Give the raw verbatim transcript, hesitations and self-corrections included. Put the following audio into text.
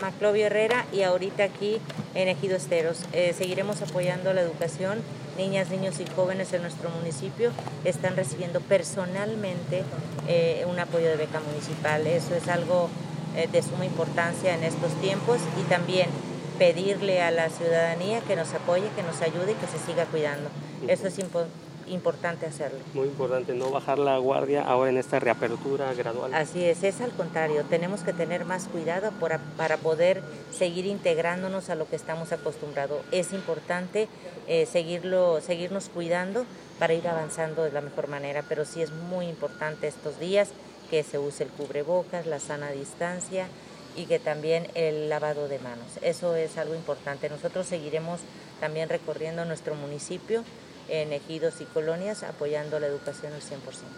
Maclovio Herrera y ahorita aquí en Ejido Esteros. Eh, seguiremos apoyando la educación. Niñas, niños y jóvenes en nuestro municipio están recibiendo personalmente eh, un apoyo de beca municipal. Eso es algo eh, de suma importancia en estos tiempos, y también pedirle a la ciudadanía que nos apoye, que nos ayude y que se siga cuidando. Eso es importante. Importante hacerlo. Muy importante, no bajar la guardia ahora en esta reapertura gradual. Así es, es al contrario, tenemos que tener más cuidado para, para poder seguir integrándonos a lo que estamos acostumbrados. Es importante eh, seguirlo, seguirnos cuidando para ir avanzando de la mejor manera, pero sí es muy importante estos días que se use el cubrebocas, la sana distancia y que también el lavado de manos. Eso es algo importante. Nosotros seguiremos también recorriendo nuestro municipio en ejidos y colonias, apoyando la educación al cien por ciento.